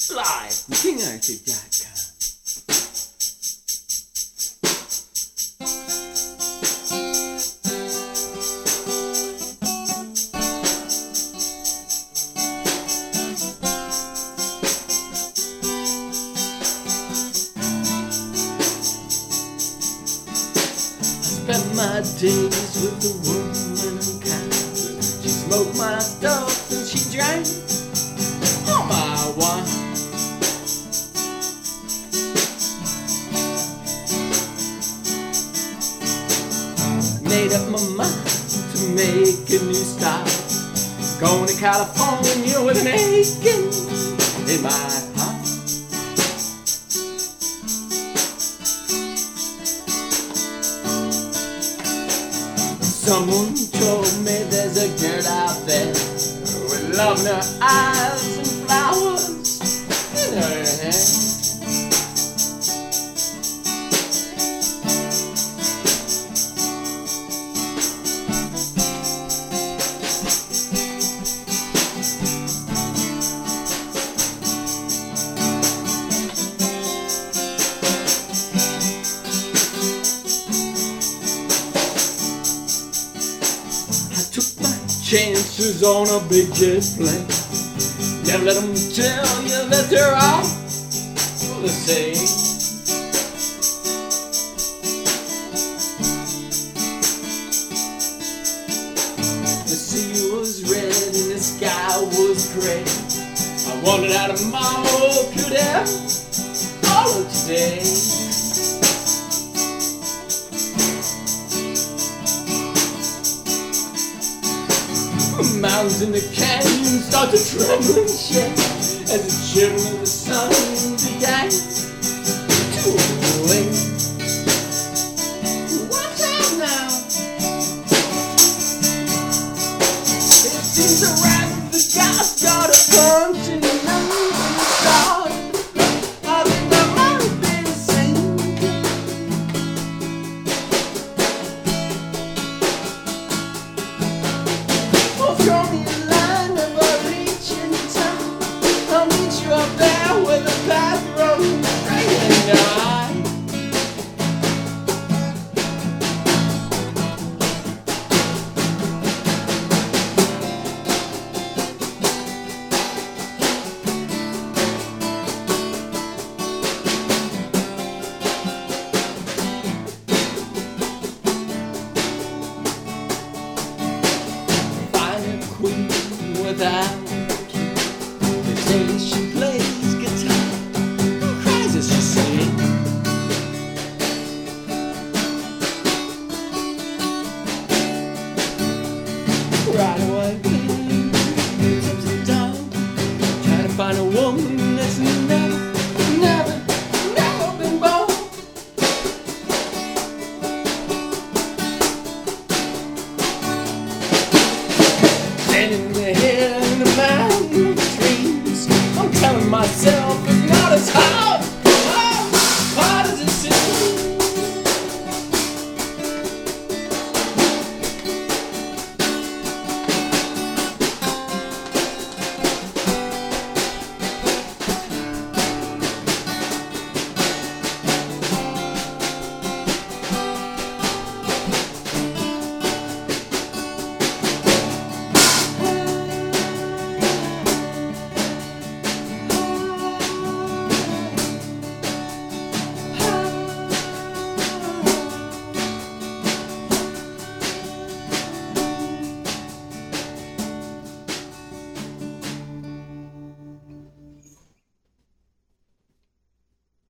live from KingArthur.com. Spent my days with a woman unkind. She smoked my stuff and she drank all my wine. Made up my mind to make a new start. Going to California with an aching in my heart. Someone told me there's a girl out there with love in her eyes and flowers in her hair. Chances on a big jet plane. Never let them tell you that they're all the same. The sea was red and the sky was gray. I wondered how tomorrow could have followed today. Mountains in the canyon start to tremble and shake as the children of the sun began to awake. Watch out now! It seems a wrath the gods got a punch in the moon and the stars. I think I might have been sinking. Draw me a line if I reach in time. I'll meet you up there where the path runs straight and high. Without the day she plays guitar and cries as she sings. Right away, tips the dawn, trying to find a woman that's never been born. Standing there in the mountain trees, I'm telling myself